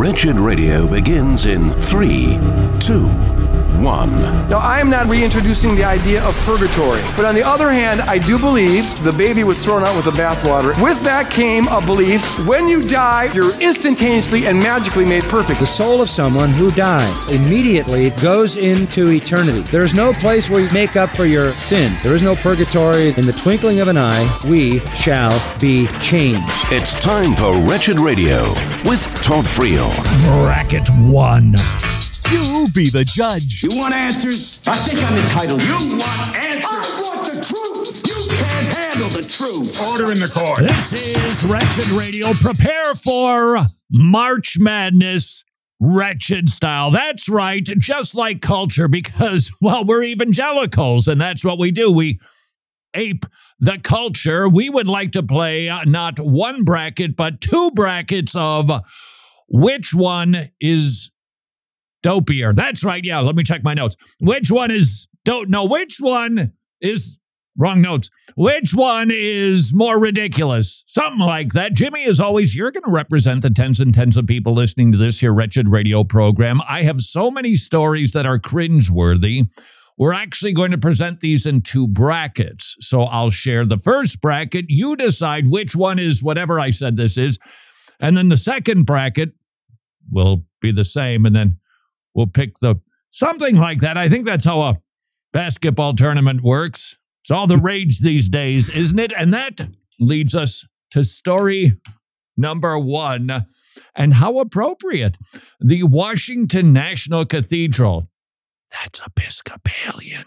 Wretched Radio begins in 3, 2, 1. Now, I am not reintroducing the idea of purgatory, but on the other hand, I do believe the baby was thrown out with the bathwater. With that came a belief, when you die, you're instantaneously and magically made perfect. The soul of someone who dies immediately goes into eternity. There is no place where you make up for your sins. There is no purgatory. In the twinkling of an eye, we shall be changed. It's time for Wretched Radio with Todd Friel. Bracket 1. You be the judge. You want answers? I think I'm entitled. You want answers? I want the truth. You can't handle the truth. Order in the court. This is Wretched Radio. Prepare for March Madness, Wretched style. That's right, just like culture, because, well, we're evangelicals, and that's what we do. We ape the culture. We would like to play not one bracket, but two brackets of which one is dopier. That's right. Yeah, let me check my notes. Which one is which one is wrong notes. Which one is more ridiculous? Something like that. Jimmy, as always, you're going to represent the tens and tens of people listening to this here Wretched Radio program. I have so many stories that are cringeworthy. We're actually going to present these in two brackets. So I'll share the first bracket. You decide which one is whatever I said this is. And then the second bracket will be the same. And then we'll pick something like that. I think that's how a basketball tournament works. It's all the rage these days, isn't it? And that leads us to story number 1. And how appropriate. The Washington National Cathedral. That's Episcopalian.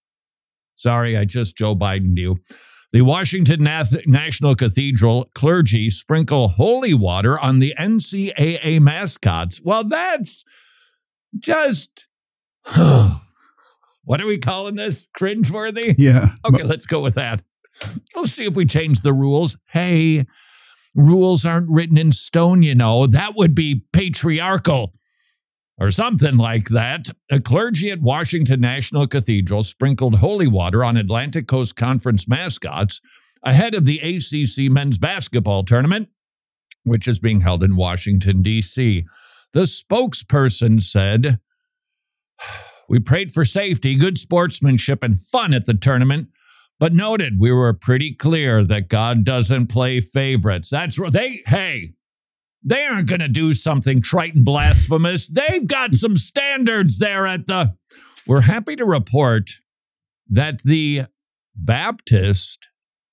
Sorry, I just Joe Biden'd you. The Washington National Cathedral clergy sprinkle holy water on the NCAA mascots. Well, that's just, what are we calling this? Cringeworthy? Yeah. Okay, let's go with that. Let's see if we change the rules. Hey, rules aren't written in stone, you know. That would be patriarchal or something like that. A clergy at Washington National Cathedral sprinkled holy water on Atlantic Coast Conference mascots ahead of the ACC men's basketball tournament, which is being held in Washington, D.C. The spokesperson said, "We prayed for safety, good sportsmanship, and fun at the tournament, but noted we were pretty clear that God doesn't play favorites." That's right. They aren't going to do something trite and blasphemous. They've got some standards there at the... We're happy to report that the Baptist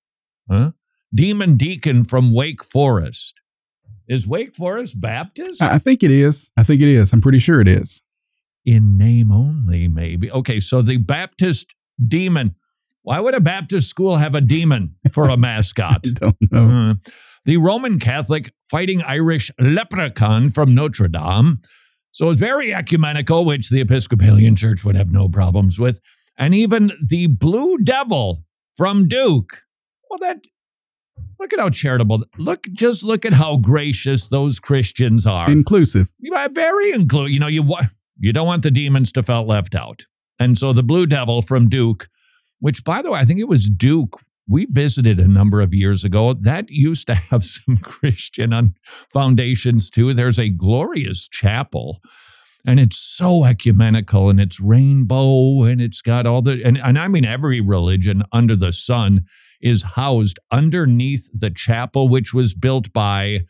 demon deacon from Wake Forest. Is Wake Forest Baptist? I think it is. I'm pretty sure it is. In name only, maybe. Okay, so the Baptist demon. Why would a Baptist school have a demon for a mascot? I don't know. The Roman Catholic Fighting Irish Leprechaun from Notre Dame. So it's very ecumenical, which the Episcopalian Church would have no problems with. And even the Blue Devil from Duke. Well, look at how charitable. Look at how gracious those Christians are. Inclusive. Very inclusive. You know, you don't want the demons to feel left out. And so the Blue Devil from Duke, which, by the way, I think it was Duke we visited a number of years ago. That used to have some Christian foundations, too. There's a glorious chapel, and it's so ecumenical, and it's rainbow, and it's got all the... And I mean, every religion under the sun is housed underneath the chapel, which was built by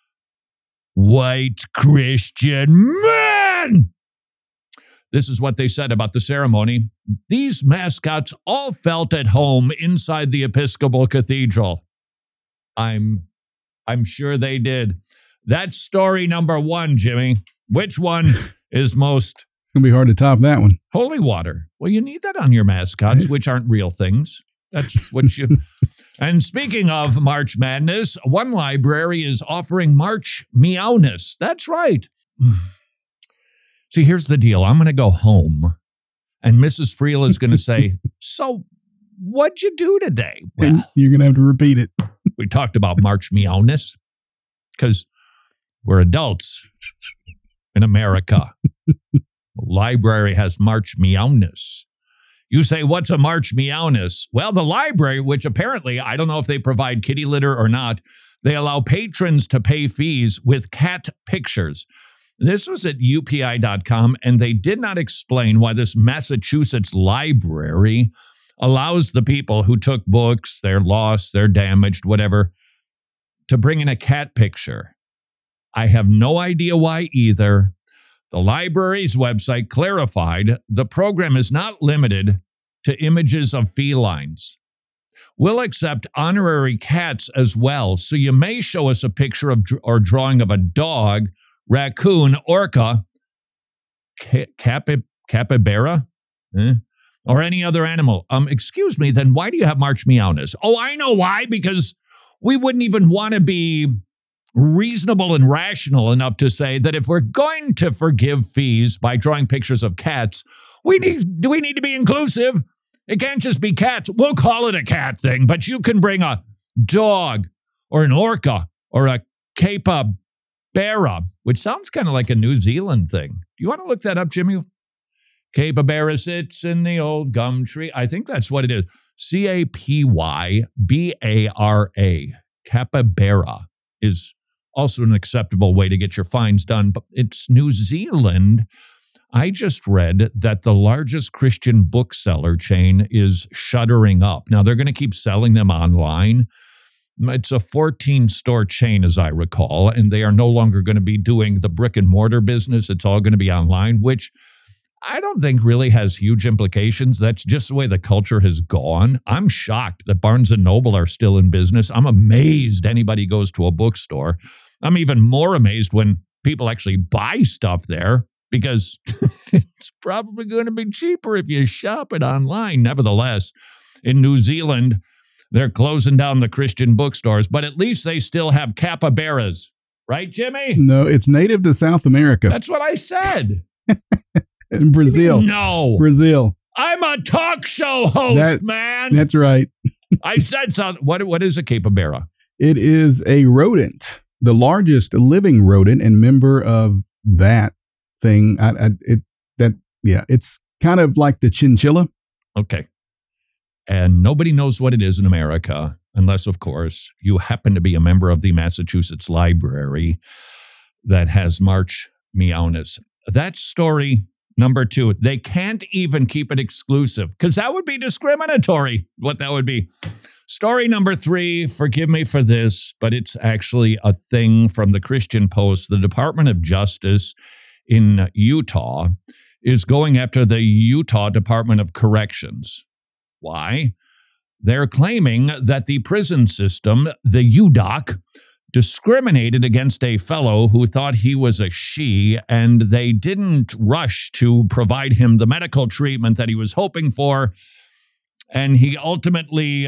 white Christian men. This is what they said about the ceremony. These mascots all felt at home inside the Episcopal Cathedral. I'm sure they did. That's story number 1, Jimmy. Which one is most... It's going to be hard to top that one. Holy water. Well, you need that on your mascots, which aren't real things. That's what you... And speaking of March Madness, one library is offering March Meowness. That's right. See, here's the deal. I'm going to go home, and Mrs. Friel is going to say, "So, what'd you do today?" Well, and you're going to have to repeat it. We talked about March Meowness, because we're adults in America. The library has March Meowness. You say, what's a March Meowness? Well, the library, which apparently, I don't know if they provide kitty litter or not, they allow patrons to pay fees with cat pictures. This was at UPI.com, and they did not explain why this Massachusetts library allows the people who took books, they're lost, they're damaged, whatever, to bring in a cat picture. I have no idea why either. The library's website clarified the program is not limited to images of felines. We'll accept honorary cats as well, so you may show us a picture of or drawing of a dog, raccoon, orca, capybara, or any other animal. Excuse me, then why do you have March Meowness? Oh, I know why, because we wouldn't even want to be reasonable and rational enough to say that if we're going to forgive fees by drawing pictures of cats, we need to be inclusive. It can't just be cats. We'll call it a cat thing, but you can bring a dog or an orca or a capybara, which sounds kind of like a New Zealand thing. Do you want to look that up, Jimmy? Capybara sits in the old gum tree. I think that's what it is. Capybara. Capybara is also an acceptable way to get your fines done, but it's New Zealand. I just read that the largest Christian bookseller chain is shuttering up. Now, they're going to keep selling them online. It's a 14-store chain, as I recall, and they are no longer going to be doing the brick-and-mortar business. It's all going to be online, which I don't think really has huge implications. That's just the way the culture has gone. I'm shocked that Barnes & Noble are still in business. I'm amazed anybody goes to a bookstore. I'm even more amazed when people actually buy stuff there, because it's probably going to be cheaper if you shop it online. Nevertheless, in New Zealand, they're closing down the Christian bookstores, but at least they still have capybaras. Right, Jimmy? No, it's native to South America. That's what I said. In Brazil. No. Brazil. I'm a talk show host, man. That's right. I said something. What is a capybara? It is a rodent, the largest living rodent and member of that thing. It's kind of like the chinchilla. Okay. And nobody knows what it is in America, unless, of course, you happen to be a member of the Massachusetts Library that has March Meowness. That's story number 2. They can't even keep it exclusive, because that would be discriminatory, what that would be. Story number 3, forgive me for this, but it's actually a thing from the Christian Post. The Department of Justice in Utah is going after the Utah Department of Corrections. Why? They're claiming that the prison system, the UDOC, discriminated against a fellow who thought he was a she, and they didn't rush to provide him the medical treatment that he was hoping for. And he ultimately,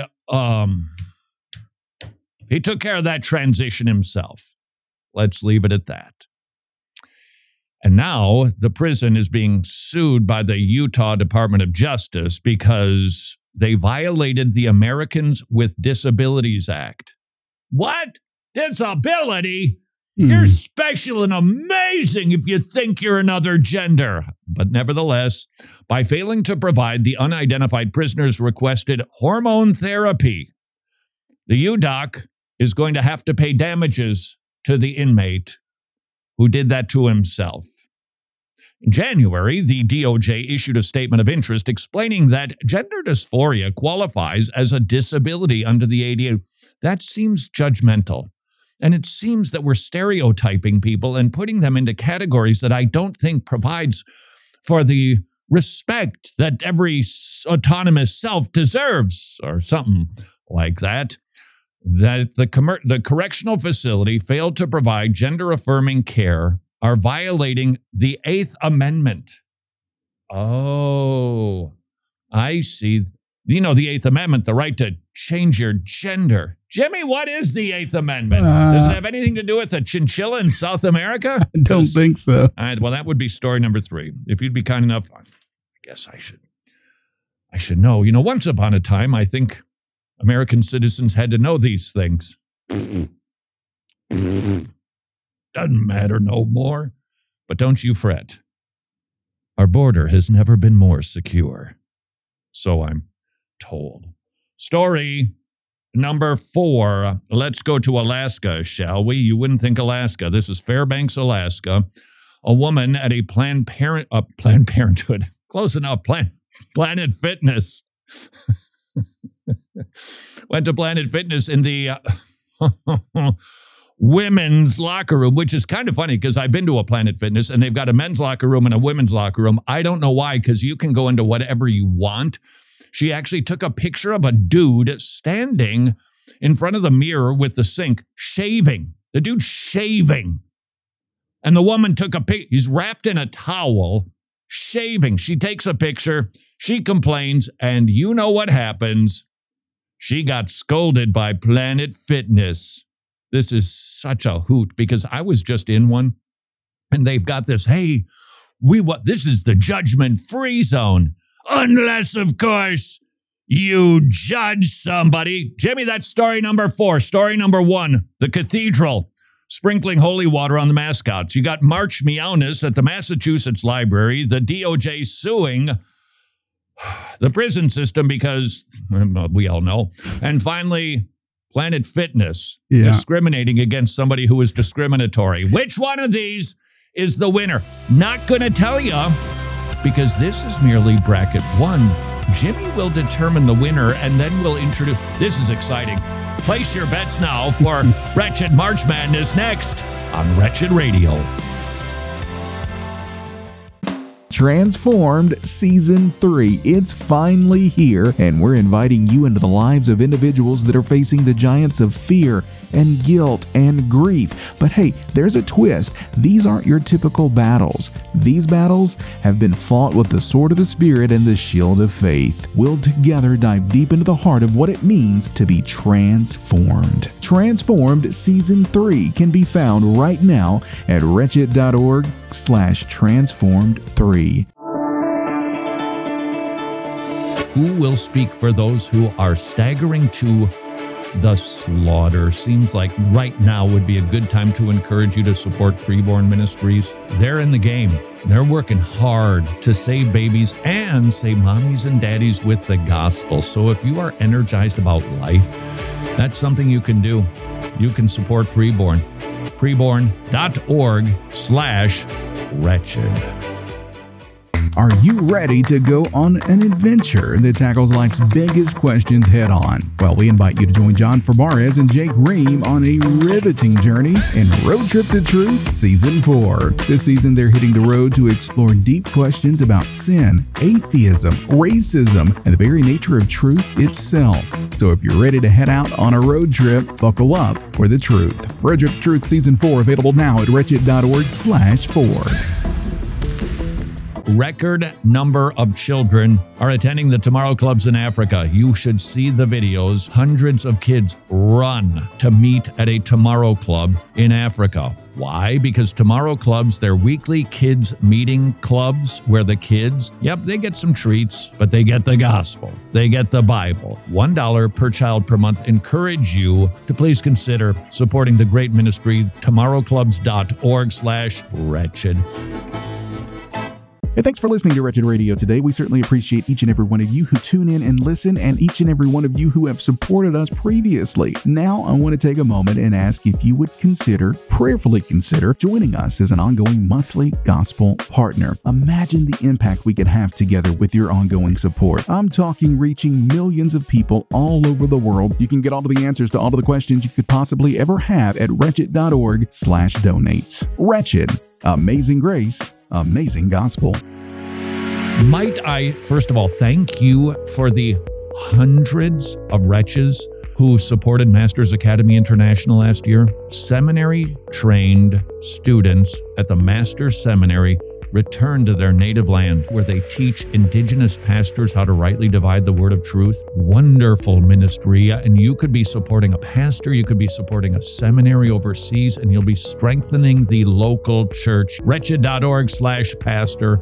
he took care of that transition himself. Let's leave it at that. And now the prison is being sued by the Utah Department of Justice because they violated the Americans with Disabilities Act. What? Disability? You're special and amazing if you think you're another gender. But nevertheless, by failing to provide the unidentified prisoner's requested hormone therapy, the UDOC is going to have to pay damages to the inmate who did that to himself. In January, the DOJ issued a statement of interest explaining that gender dysphoria qualifies as a disability under the ADA. That seems judgmental. And it seems that we're stereotyping people and putting them into categories that I don't think provides for the respect that every autonomous self deserves, or something like that. That the correctional facility failed to provide gender-affirming care are violating the 8th Amendment. Oh, I see. You know, the 8th Amendment, the right to change your gender. Jimmy, what is the 8th Amendment? Does it have anything to do with a chinchilla in South America? I don't think so. All right, well, that would be story number 3. If you'd be kind enough, I guess I should know. You know, once upon a time, I think American citizens had to know these things. Doesn't matter no more. But don't you fret. Our border has never been more secure. So I'm told. Story number 4. Let's go to Alaska, shall we? You wouldn't think Alaska. This is Fairbanks, Alaska. a woman at a Planned Parenthood, close enough, Planet Fitness. Went to Planet Fitness in the women's locker room, which is kind of funny because I've been to a Planet Fitness and they've got a men's locker room and a women's locker room. I don't know why, because you can go into whatever you want. She actually took a picture of a dude standing in front of the mirror with the sink, shaving. The dude's shaving. And the woman took a picture. He's wrapped in a towel, shaving. She takes a picture. She complains. And you know what happens? She got scolded by Planet Fitness. This is such a hoot because I was just in one. And they've got this, hey, this is the judgment-free zone. Unless, of course, you judge somebody. Jimmy, that's story number 4. Story number 1, the cathedral sprinkling holy water on the mascots. You got March Meowness at the Massachusetts Library, the DOJ suing the prison system because, well, we all know. And finally, Planet Fitness discriminating against somebody who is discriminatory. Which one of these is the winner? Not going to tell you because this is merely bracket 1. Jimmy will determine the winner, and then we'll introduce... This is exciting. Place your bets now for Wretched March Madness next on Wretched Radio. Transformed Season 3. It's finally here, and we're inviting you into the lives of individuals that are facing the giants of fear and guilt and grief. But hey, there's a twist. These aren't your typical battles. These battles have been fought with the sword of the Spirit and the shield of faith. We'll together dive deep into the heart of what it means to be transformed. Transformed Season 3 can be found right now at wretched.org/transformed3. Who will speak for those who are staggering to the slaughter? Seems like right now would be a good time to encourage you to support Preborn Ministries. They're in the game. They're working hard to save babies and save mommies and daddies with the gospel. So if you are energized about life, that's something you can do. You can support Preborn. Preborn.org/wretched. Are you ready to go on an adventure that tackles life's biggest questions head on? Well, we invite you to join John Fabarez and Jake Ream on a riveting journey in Road Trip to Truth Season 4. This season, they're hitting the road to explore deep questions about sin, atheism, racism, and the very nature of truth itself. So if you're ready to head out on a road trip, buckle up for the truth. Road Trip to Truth Season 4 available now at wretched.org/4. Record number of children are attending the Tomorrow Clubs in Africa. You should see the videos. Hundreds of kids run to meet at a Tomorrow Club in Africa. Why? Because Tomorrow Clubs, they're weekly kids meeting clubs where the kids, they get some treats, but they get the gospel. They get the Bible. $1 per child per month. Encourage you to please consider supporting the great ministry, tomorrowclubs.org/wretched. Hey, thanks for listening to Wretched Radio today. We certainly appreciate each and every one of you who tune in and listen, and each and every one of you who have supported us previously. Now, I want to take a moment and ask if you would prayerfully consider joining us as an ongoing monthly gospel partner. Imagine the impact we could have together with your ongoing support. I'm talking reaching millions of people all over the world. You can get all of the answers to all of the questions you could possibly ever have at wretched.org/donate. Wretched. Amazing grace. Amazing gospel. Might I, first of all, thank you for the hundreds of wretches who supported Masters Academy International last year. Seminary-trained students at the Masters Seminary return to their native land where they teach indigenous pastors how to rightly divide the word of truth. Wonderful ministry. And you could be supporting a pastor, you could be supporting a seminary overseas, and you'll be strengthening the local church. Wretched.org/pastor.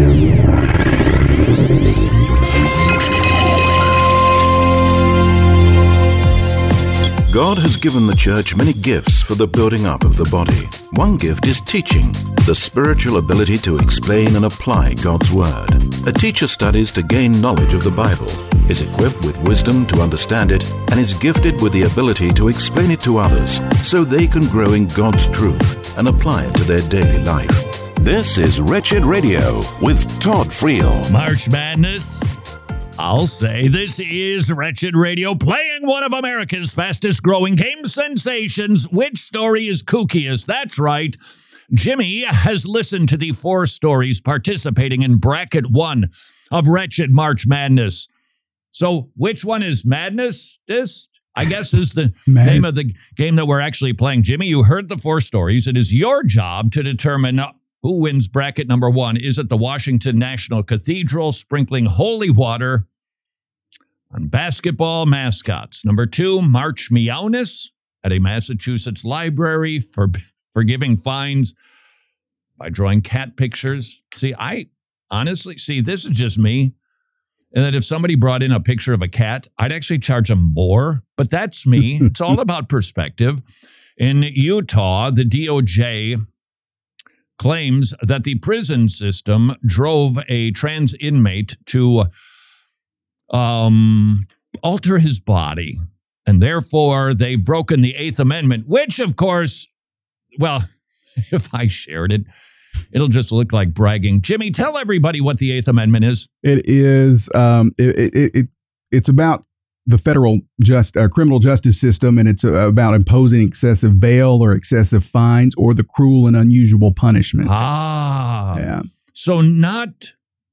God has given the church many gifts for the building up of the body. One gift is teaching, the spiritual ability to explain and apply God's Word. A teacher studies to gain knowledge of the Bible, is equipped with wisdom to understand it, and is gifted with the ability to explain it to others so they can grow in God's truth and apply it to their daily life. This is Wretched Radio with Todd Friel. March Madness. I'll say this is Wretched Radio playing one of America's fastest growing game sensations. Which story is kookiest? That's right. Jimmy has listened to the 4 stories participating in Bracket 1 of Wretched March Madness. So which one is Madness? This, I guess, is the name of the game that we're actually playing. Jimmy, you heard the 4 stories. It is your job to determine who wins bracket number 1. Is it the Washington National Cathedral sprinkling holy water on basketball mascots? Number 2, March Meowness at a Massachusetts library for giving fines by drawing cat pictures. See, I honestly, this is just me. And that if somebody brought in a picture of a cat, I'd actually charge them more. But that's me. It's all about perspective. In Utah, the DOJ claims that the prison system drove a trans inmate to alter his body. And therefore, they've broken the 8th Amendment, which, of course, well, if I shared it, it'll just look like bragging. Jimmy, tell everybody what the 8th Amendment is. It is, it's about the federal criminal justice system, and it's about imposing excessive bail or excessive fines or the cruel and unusual punishment. Yeah. So not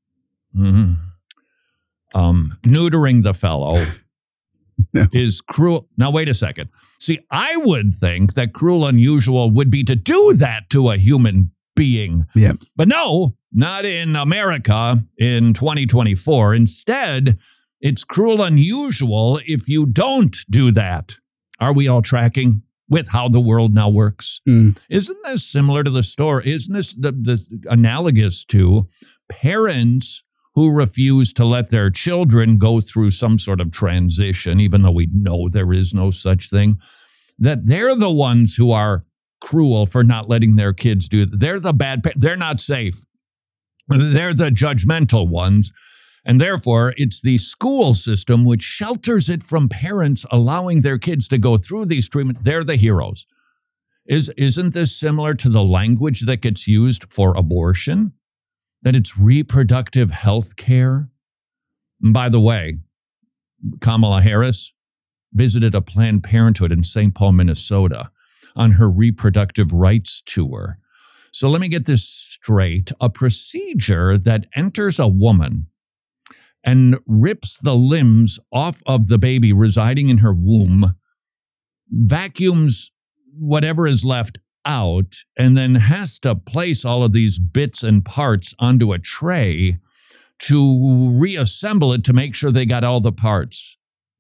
neutering the fellow is cruel. Now, wait a second. See, I would think that cruel unusual would be to do that to a human being. Yeah. But no, not in America in 2024. Instead, it's cruel unusual if you don't do that. Are we all tracking with how the world now works? Isn't this similar to the story? Isn't this the analogous to parents who refuse to let their children go through some sort of transition, even though we know there is no such thing, that they're the ones who are cruel for not letting their kids do it. They're the bad parents. They're not safe. They're the judgmental ones. And therefore, it's the school system which shelters it from parents allowing their kids to go through these treatments. They're the heroes. Isn't this similar to the language that gets used for abortion? That it's reproductive health care? And by the way, Kamala Harris visited a Planned Parenthood in St. Paul, Minnesota on her reproductive rights tour. So let me get this straight. A procedure that enters a woman and rips the limbs off of the baby residing in her womb, vacuums whatever is left out, and then has to place all of these bits and parts onto a tray to reassemble it to make sure they got all the parts.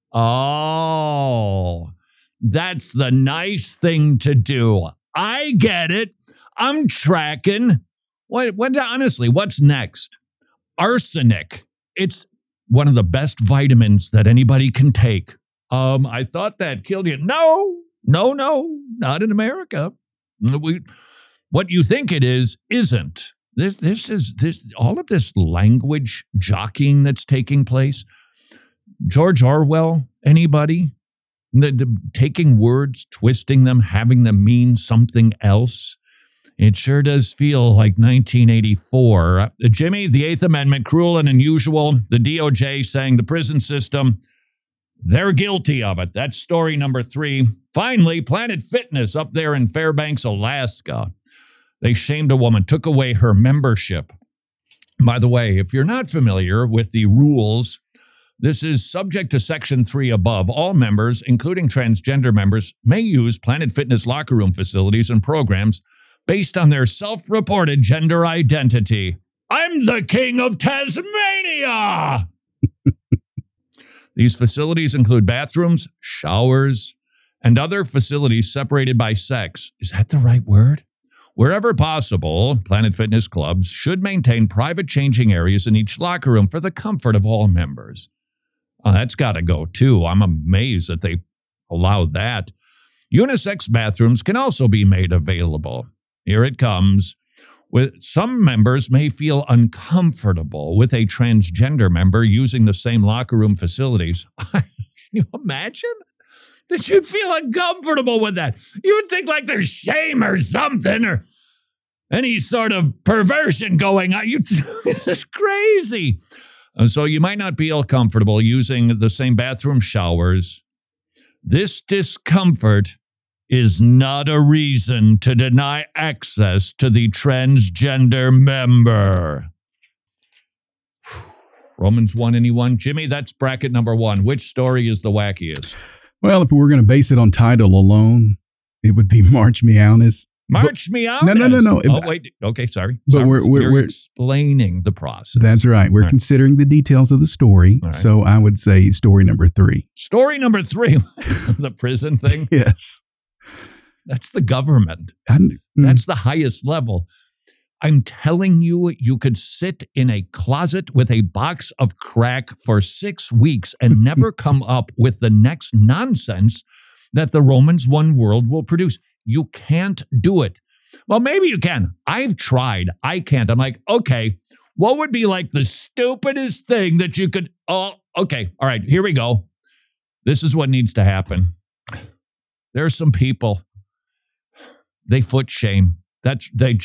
Oh, that's the nice thing to do. I get it. I'm tracking. Honestly, what's next? Arsenic. It's one of the best vitamins that anybody can take. I thought that killed you. No, not in America. What you think it is, isn't. This all of this language jockeying that's taking place. George Orwell, anybody? The taking words, twisting them, having them mean something else. It sure does feel like 1984. Jimmy, the 8th Amendment, cruel and unusual. The DOJ saying the prison system, they're guilty of it. That's story number 3. Finally, Planet Fitness up there in Fairbanks, Alaska. They shamed a woman, took away her membership. By the way, if you're not familiar with the rules, this is subject to Section 3 above. All members, including transgender members, may use Planet Fitness locker room facilities and programs based on their self-reported gender identity. I'm the king of Tasmania! These facilities include bathrooms, showers, and other facilities separated by sex. Is that the right word? Wherever possible, Planet Fitness clubs should maintain private changing areas in each locker room for the comfort of all members. That's got to go, too. I'm amazed that they allow that. Unisex bathrooms can also be made available. Here it comes. Some members may feel uncomfortable with a transgender member using the same locker room facilities. Can you imagine? That you'd feel uncomfortable with that. You would think like there's shame or something. any sort of perversion going on. It's crazy. So you might not feel comfortable using the same bathroom showers. This discomfort is not a reason to deny access to the transgender member. Romans 1, anyone? Jimmy, that's bracket number 1. Which story is the wackiest? Well, if we were going to base it on title alone, it would be March Meowness. March Meowness? No. Oh, wait. Okay, sorry. But we're explaining the process. That's right. We're considering the details of the story. Right. So I would say story number 3. Story number 3, the prison thing? Yes. That's the government. That's the highest level. I'm telling you, you could sit in a closet with a box of crack for 6 weeks and never come up with the next nonsense that the Romans 1 world will produce. You can't do it. Well, maybe you can. I've tried. I can't. I'm like, okay, what would be like the stupidest thing that you could, okay. All right, here we go. This is what needs to happen. There are some people, they foot shame. They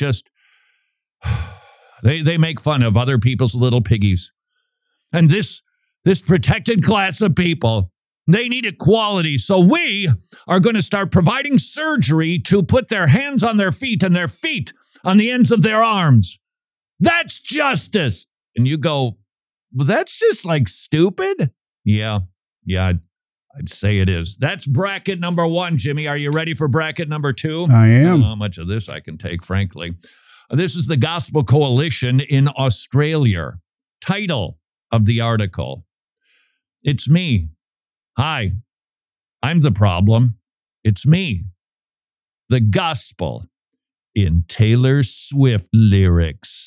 make fun of other people's little piggies. And this protected class of people, they need equality. So we are going to start providing surgery to put their hands on their feet and their feet on the ends of their arms. That's justice. And you go, well, that's just like stupid. Yeah, I'd say it is. That's bracket number 1, Jimmy. Are you ready for bracket number 2? I am. I don't know how much of this I can take, frankly. This is the Gospel Coalition in Australia. Title of the article. It's me. Hi, I'm the problem. It's me. The gospel in Taylor Swift lyrics.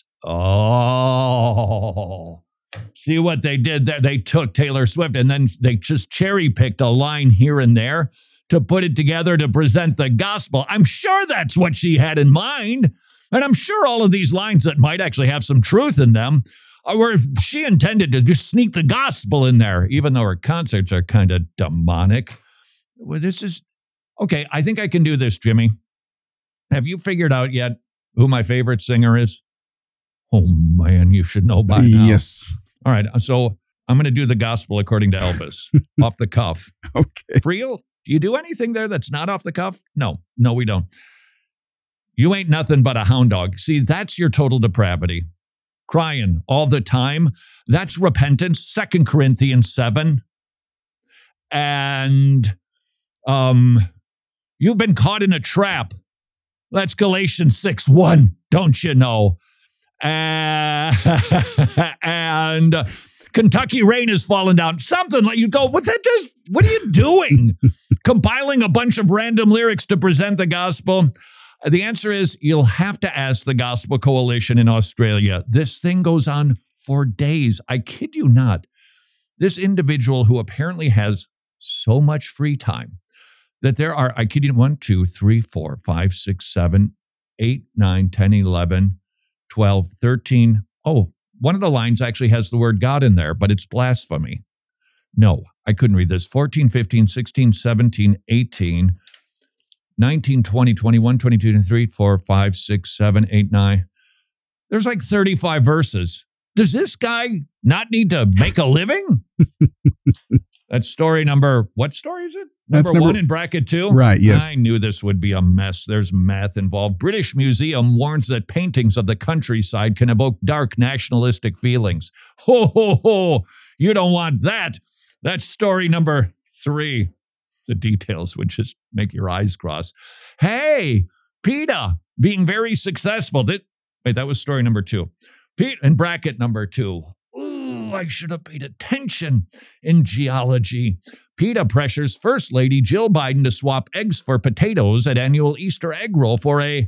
Oh, see what they did there? They took Taylor Swift and then they just cherry-picked a line here and there to put it together to present the gospel. I'm sure that's what she had in mind. And I'm sure all of these lines that might actually have some truth in them were she intended to just sneak the gospel in there, even though her concerts are kind of demonic. Well, this is, okay, I think I can do this, Jimmy. Have you figured out yet who my favorite singer is? Oh, man, you should know by now. Yes. All right, so I'm going to do the gospel according to Elvis, off the cuff. Okay. Friel, do you do anything there that's not off the cuff? No, we don't. You ain't nothing but a hound dog. See, that's your total depravity. Crying all the time. That's repentance. 2 Corinthians 7. And you've been caught in a trap. That's Galatians 6:1. Don't you know? And Kentucky rain has fallen down. Something like you go, what are you doing? Compiling a bunch of random lyrics to present the gospel. The answer is you'll have to ask the Gospel Coalition in Australia. This thing goes on for days. I kid you not. This individual who apparently has so much free time that there are, I kid you, 1, 2, 3, 4, 5, 6, 7, 8, 9, 10, 11, 12, 13. Oh, one of the lines actually has the word God in there, but it's blasphemy. No, I couldn't read this. 14, 15, 16, 17, 18, 19, 20, 21, 22, 23, 4, 5, 6, 7, 8, 9. There's like 35 verses. Does this guy not need to make a living? That's story number, what story is it? Number 1 in bracket 2? Right, yes. I knew this would be a mess. There's math involved. British Museum warns that paintings of the countryside can evoke dark nationalistic feelings. Ho, ho, ho. You don't want that. That's story number 3. The details would just make your eyes cross. Hey, PETA being very successful. That was story number 2. Pete in bracket number 2. Ooh, I should have paid attention in geology. PETA pressures First Lady Jill Biden to swap eggs for potatoes at annual Easter egg roll for a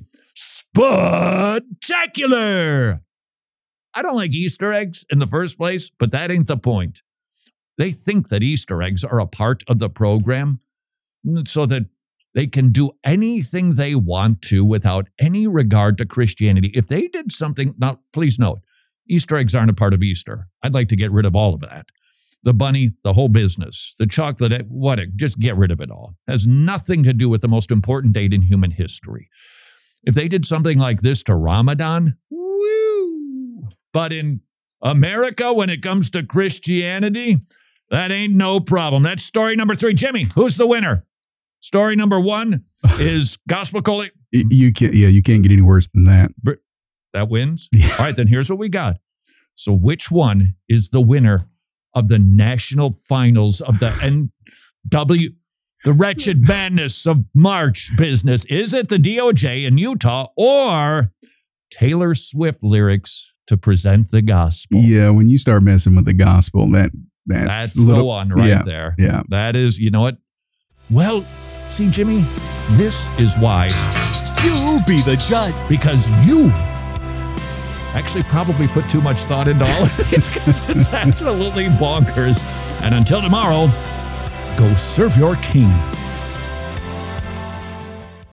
spectacular. I don't like Easter eggs in the first place, but that ain't the point. They think that Easter eggs are a part of the program so that they can do anything they want to without any regard to Christianity. If they did something, now please note, Easter eggs aren't a part of Easter. I'd like to get rid of all of that. The bunny, the whole business, the chocolate, just get rid of it all. It has nothing to do with the most important date in human history. if they did something like this to Ramadan, woo! But in America, when it comes to Christianity, that ain't no problem. That's story number 3. Jimmy, who's the winner? Story number 1 is Gospel Coalition. You can't get any worse than that. That wins? Yeah. All right, then here's what we got. So which one is the winner of the national finals of the the Wretched Madness of March business? Is it the DOJ in Utah or Taylor Swift lyrics to present the gospel? Yeah, when you start messing with the gospel, that's the one right there. Yeah. That is, you know what? Well, see, Jimmy, this is why You be the judge. because you actually probably put too much thought into all of these because it's absolutely bonkers. And until tomorrow, go serve your king.